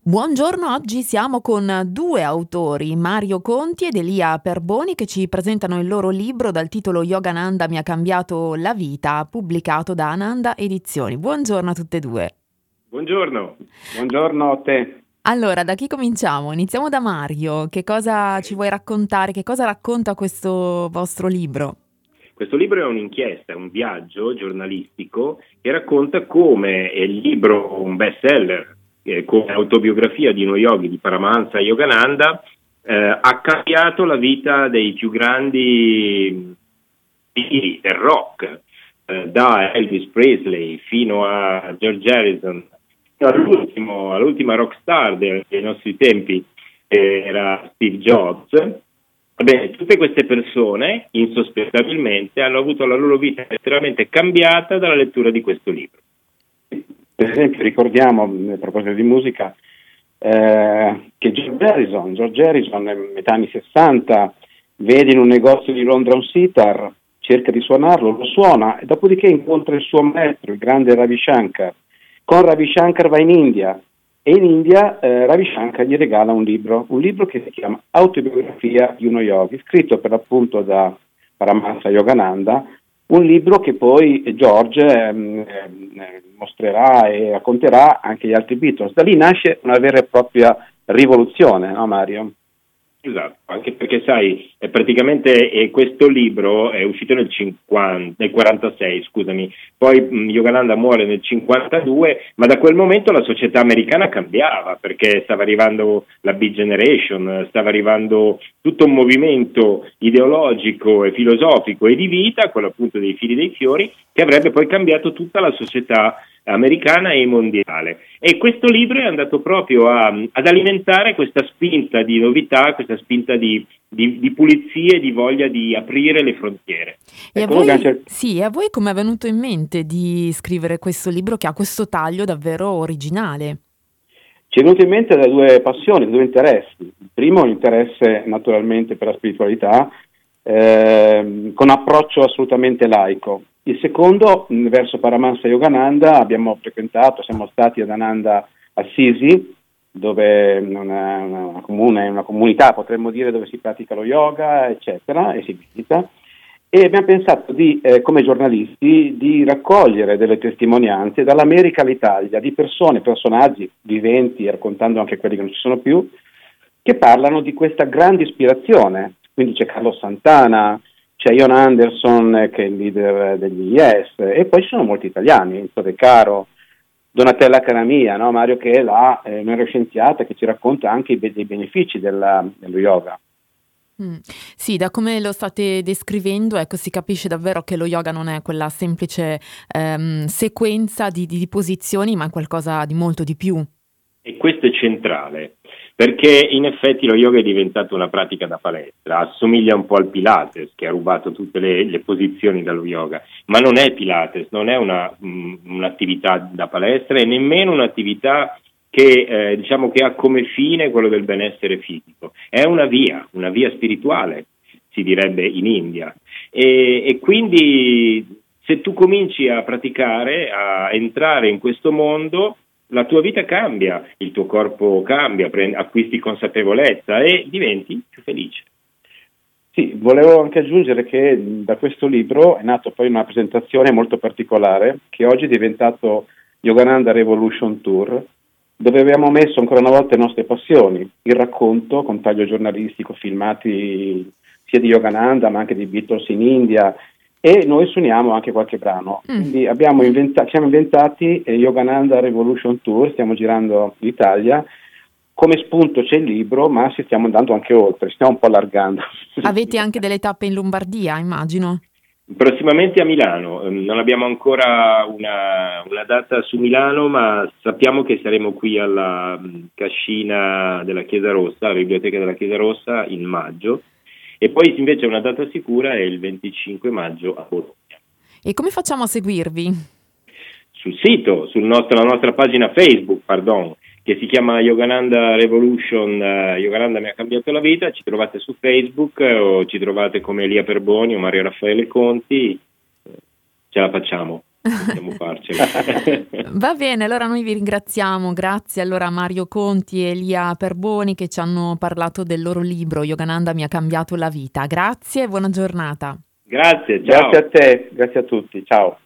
Buongiorno, oggi siamo con due autori, Mario Conti ed Elia Perboni, che ci presentano il loro libro dal titolo Yogananda mi ha cambiato la vita, pubblicato da Ananda Edizioni. Buongiorno a tutte e due. Buongiorno. Buongiorno a te. Allora, da chi cominciamo? Iniziamo da Mario. Che cosa ci Ok. vuoi raccontare? Che cosa racconta questo vostro libro? Questo libro è un'inchiesta, è un viaggio giornalistico che racconta come il libro, un bestseller, come autobiografia di uno yogi di Paramahansa Yogananda, ha cambiato la vita dei più grandi del rock, da Elvis Presley fino a George Harrison, fino all'ultima rock star dei nostri tempi, era Steve Jobs. Ebbene, tutte queste persone, insospettabilmente, hanno avuto la loro vita letteralmente cambiata dalla lettura di questo libro. Per esempio ricordiamo, a proposito di musica, che George Harrison, metà anni 60, vede in un negozio di Londra un sitar, cerca di suonarlo, lo suona e dopodiché incontra il suo maestro, il grande Ravi Shankar. Con Ravi Shankar va in India e in India Ravi Shankar gli regala un libro che si chiama Autobiografia di uno yogi, scritto per l'appunto da Paramahansa Yogananda, un libro che poi George mostrerà e racconterà anche agli altri Beatles. Da lì nasce una vera e propria rivoluzione, no Mario? Esatto, anche perché sai, praticamente questo libro è uscito nel 46, scusami, poi Yogananda muore nel 52, ma da quel momento la società americana cambiava, perché stava arrivando la Big Generation, stava arrivando tutto un movimento ideologico e filosofico e di vita, quello appunto dei fili dei fiori, che avrebbe poi cambiato tutta la società americana e mondiale. E questo libro è andato proprio ad alimentare questa spinta di novità, questa spinta di pulizie, di voglia di aprire le frontiere. E a Ecco, noi voi, abbiamo sì, a voi come è venuto in mente di scrivere questo libro che ha questo taglio davvero originale? Ci è venuto in mente da due passioni, da due interessi. Il primo, l'interesse naturalmente per la spiritualità, con approccio assolutamente laico. Il secondo, verso Paramahansa Yogananda, abbiamo frequentato, siamo stati ad Ananda Assisi, dove una comunità, potremmo dire, dove si pratica lo yoga, eccetera, e si visita. E abbiamo pensato come giornalisti, di raccogliere delle testimonianze dall'America all'Italia di persone, personaggi viventi, raccontando anche quelli che non ci sono più, che parlano di questa grande ispirazione. Quindi c'è Carlos Santana, c'è Ion Anderson, che è il leader degli Yes, e poi ci sono molti italiani, Enzo De Caro, Donatella Caramia, no? Mario, che è la neuroscienziata che ci racconta anche dei benefici dello yoga. Sì, da come lo state descrivendo, ecco, si capisce davvero che lo yoga non è quella semplice sequenza di posizioni, ma è qualcosa di molto di più. E questo è centrale, perché in effetti lo yoga è diventato una pratica da palestra, assomiglia un po' al Pilates, che ha rubato tutte le posizioni dallo yoga, ma non è Pilates, non è un'attività da palestra e nemmeno un'attività che diciamo che ha come fine quello del benessere fisico, è una via spirituale, si direbbe in India. E quindi se tu cominci a praticare, a entrare in questo mondo, la tua vita cambia, il tuo corpo cambia, acquisti consapevolezza e diventi più felice. Sì, volevo anche aggiungere che da questo libro è nato poi una presentazione molto particolare che oggi è diventato Yogananda Revolution Tour, dove abbiamo messo ancora una volta le nostre passioni, il racconto con taglio giornalistico, filmati sia di Yogananda ma anche di Beatles in India, e noi suoniamo anche qualche brano. Mm. Quindi ci siamo inventati Yogananda Revolution Tour, stiamo girando l'Italia, come spunto c'è il libro, ma ci stiamo andando anche oltre, stiamo un po' allargando. Avete anche delle tappe in Lombardia, immagino. Prossimamente a Milano, non abbiamo ancora una data su Milano, ma sappiamo che saremo qui alla cascina della Chiesa Rossa, alla biblioteca della Chiesa Rossa in maggio, e poi invece una data sicura è il 25 maggio a Bologna. E come facciamo a seguirvi? Sul sito, la nostra pagina Facebook, pardon, che si chiama Yogananda Revolution, Yogananda mi ha cambiato la vita, ci trovate su Facebook o ci trovate come Elia Perboni o Mario Raffaele Conti, ce la facciamo. possiamo farcela. Va bene, allora noi vi ringraziamo, grazie allora a Mario Conti e Elia Perboni che ci hanno parlato del loro libro Yogananda mi ha cambiato la vita. Grazie e buona giornata. Grazie, ciao. Grazie a te, grazie a tutti, ciao.